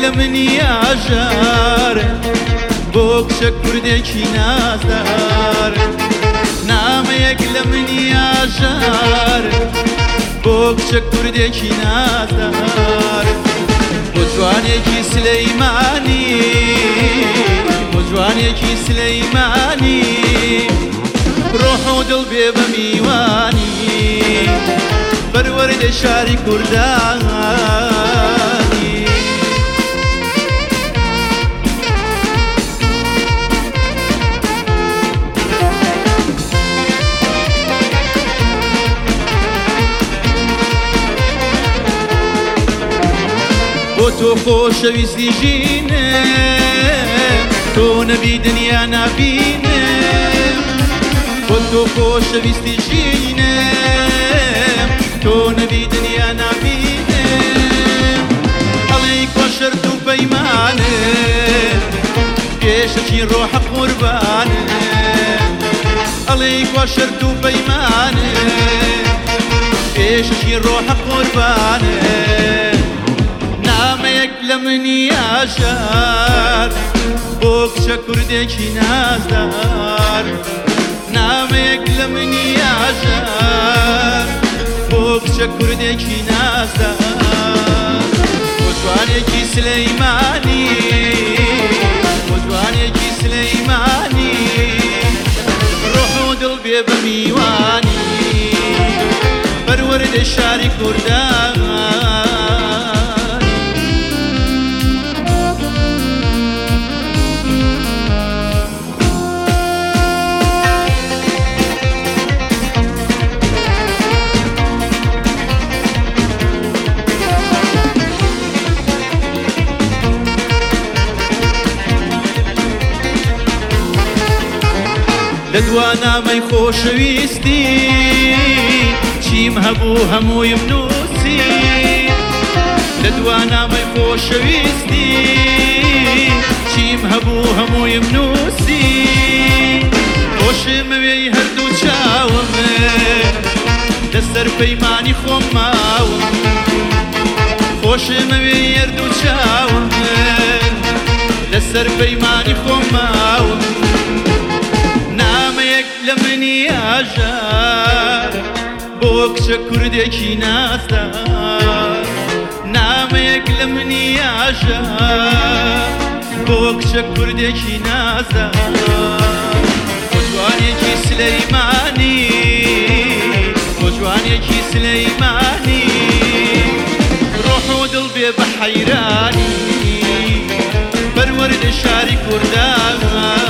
لمني أجار بوك شكردكي نازدار نامك لمني أجار بوك شكردكي نازدار بجوانيكي سليماني بجوانيكي سليماني روح ودل بيبا ميواني برورد شاري كرداني بۆ تۆ خۆشەویستی ژینم تۆ نەبی دنیا نابینم بۆ تۆ خۆشەویستی ژینم تۆ نەبی دنیا نابینم هەڵی کۆ شەرت و پەیمانم پێشەکی ڕۆحە قوربانم هەڵی کۆ شەرت و پەیمانم پێشەکی ڕۆحە قوربانم لمني أجار بوك شكردكي نازدار نامك لمني أجار بوك شكردكي نازدار وجوانيكي سليماني وجوانيكي سليماني روح ودل بيبا ميواني برورد الشاري كردان لدوانا ماي خۆشەویستی چیم هەبوو هەموویم نووسی لدوانا ماي خۆشەویستی چیم هەبوو هەموویم نووسی خۆشم وێی هەردوو چاوم لەسەر پەیمانی خۆم ماوم خۆشم وێی هەردوو چاوم لەسەر پەیمانی خۆم ماوم لمني أجار بوك شكردكي نازدار نامك لمني أجار بوك شكردكي نازدار وجوانيكي سليماني وجوانيكي سليماني روح ودل بيبا حيراني برورد شاري كردان